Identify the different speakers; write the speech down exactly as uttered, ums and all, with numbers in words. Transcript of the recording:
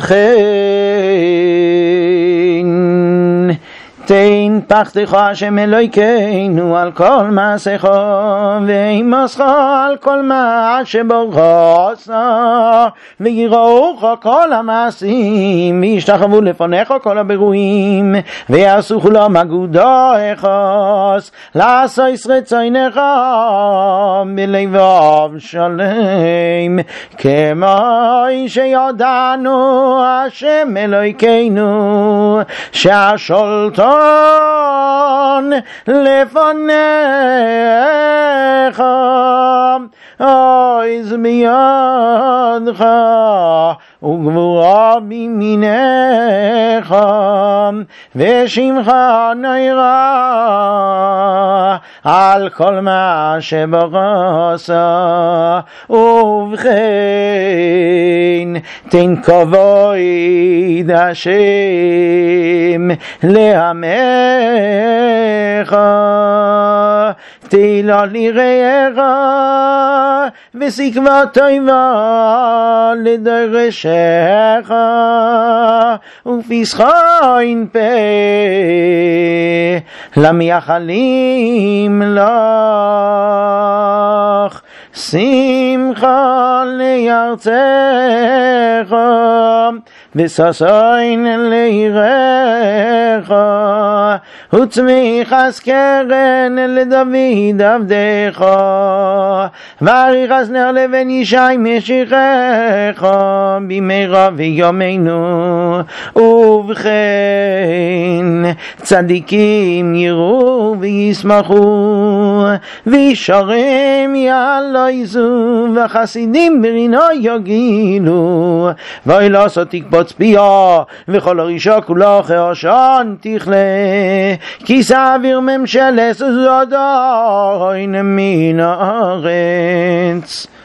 Speaker 1: ובכן תן פחדך השם אלוהינו על כל מעשיך ואימסך על כל מה שבורך ויראוך כל המעשים וישתחוו לפניך כל הבירואים ויעשו כולם אגודך לעשות רצונך בלבב שלם כמו שידענו השם אלוהינו שהשולטון לפניך עוז בידך וגבורה בימינך ושמך נראה על כל מה שבראש ובכן תן כבוד השם לעמך תהילה לרעך ושקווה טובה לדרשך ופסחין פה למייחלים לך שמחה לירצך וששון ליראך וצמיחס קרן לדוד עבדך ואריכס נר לבן ישי משיחך במהרה בימינו ובכן צדיקים יראו וישמחו וישרים יעלוזו וחסידים ברינו יגילו ואוי לעשות תקבוץ פיה וכל הרישה כולה חרשן תכלה כי סביר ממשלס זו עדיין מן הארץ.